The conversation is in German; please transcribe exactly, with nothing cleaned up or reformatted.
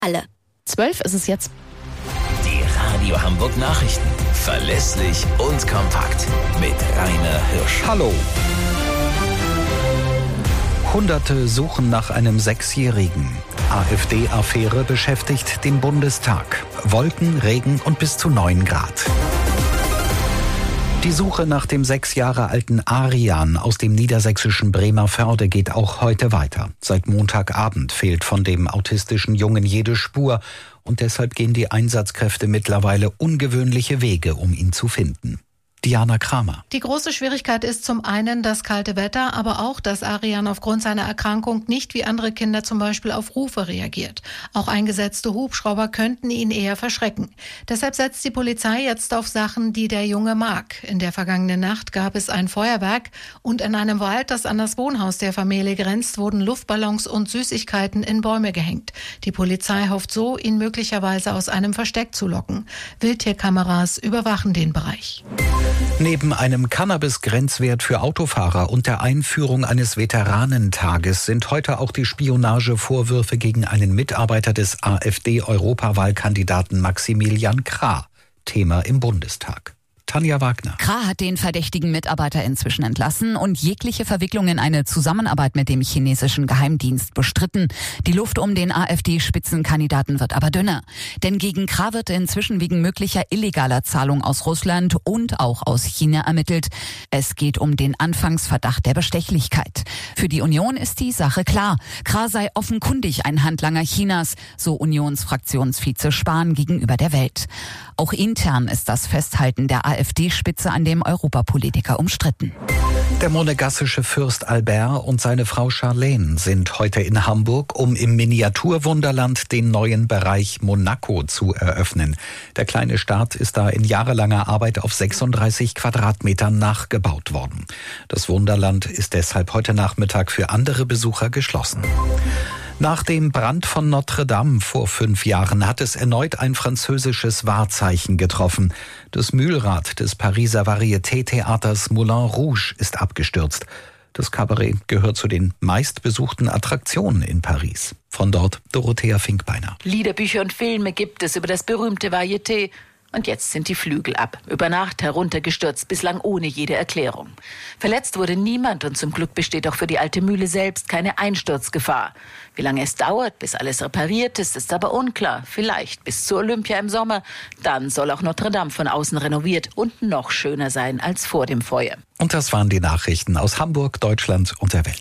alle. Zwölf ist es jetzt. Die Radio Hamburg Nachrichten. Verlässlich und kompakt. Mit Rainer Hirsch. Hallo. Hunderte suchen nach einem Sechsjährigen. AfD-Affäre beschäftigt den Bundestag. Wolken, Regen und bis zu neun Grad. Die Suche nach dem sechs Jahre alten Arian aus dem niedersächsischen Bremervörde geht auch heute weiter. Seit Montagabend fehlt von dem autistischen Jungen jede Spur und deshalb gehen die Einsatzkräfte mittlerweile ungewöhnliche Wege, um ihn zu finden. Diana Kramer. Die große Schwierigkeit ist zum einen das kalte Wetter, aber auch, dass Arian aufgrund seiner Erkrankung nicht wie andere Kinder zum Beispiel auf Rufe reagiert. Auch eingesetzte Hubschrauber könnten ihn eher verschrecken. Deshalb setzt die Polizei jetzt auf Sachen, die der Junge mag. In der vergangenen Nacht gab es ein Feuerwerk und in einem Wald, das an das Wohnhaus der Familie grenzt, wurden Luftballons und Süßigkeiten in Bäume gehängt. Die Polizei hofft so, ihn möglicherweise aus einem Versteck zu locken. Wildtierkameras überwachen den Bereich. Neben einem Cannabis-Grenzwert für Autofahrer und der Einführung eines Veteranentages sind heute auch die Spionagevorwürfe gegen einen Mitarbeiter des AfD-Europawahlkandidaten Maximilian Krah Thema im Bundestag. Tanja Wagner. Krah hat den verdächtigen Mitarbeiter inzwischen entlassen und jegliche Verwicklung in eine Zusammenarbeit mit dem chinesischen Geheimdienst bestritten. Die Luft um den AfD-Spitzenkandidaten wird aber dünner. Denn gegen Krah wird inzwischen wegen möglicher illegaler Zahlung aus Russland und auch aus China ermittelt. Es geht um den Anfangsverdacht der Bestechlichkeit. Für die Union ist die Sache klar. Krah sei offenkundig ein Handlanger Chinas, so Unionsfraktionsvize Spahn gegenüber der Welt. Auch intern ist das Festhalten der AfD-Spitze an dem Europapolitiker umstritten. Der monegassische Fürst Albert und seine Frau Charlene sind heute in Hamburg, um im Miniaturwunderland den neuen Bereich Monaco zu eröffnen. Der kleine Staat ist da in jahrelanger Arbeit auf sechsunddreißig Quadratmetern nachgebaut worden. Das Wunderland ist deshalb heute Nachmittag für andere Besucher geschlossen. Nach dem Brand von Notre Dame vor fünf Jahren hat es erneut ein französisches Wahrzeichen getroffen. Das Mühlrad des Pariser Varieté-Theaters Moulin Rouge ist abgestürzt. Das Kabarett gehört zu den meistbesuchten Attraktionen in Paris. Von dort Dorothea Finkbeiner. Liederbücher und Filme gibt es über das berühmte Varieté. Und jetzt sind die Flügel ab, über Nacht heruntergestürzt, bislang ohne jede Erklärung. Verletzt wurde niemand und zum Glück besteht auch für die alte Mühle selbst keine Einsturzgefahr. Wie lange es dauert, bis alles repariert ist, ist aber unklar. Vielleicht bis zur Olympia im Sommer. Dann soll auch Notre Dame von außen renoviert und noch schöner sein als vor dem Feuer. Und das waren die Nachrichten aus Hamburg, Deutschland und der Welt.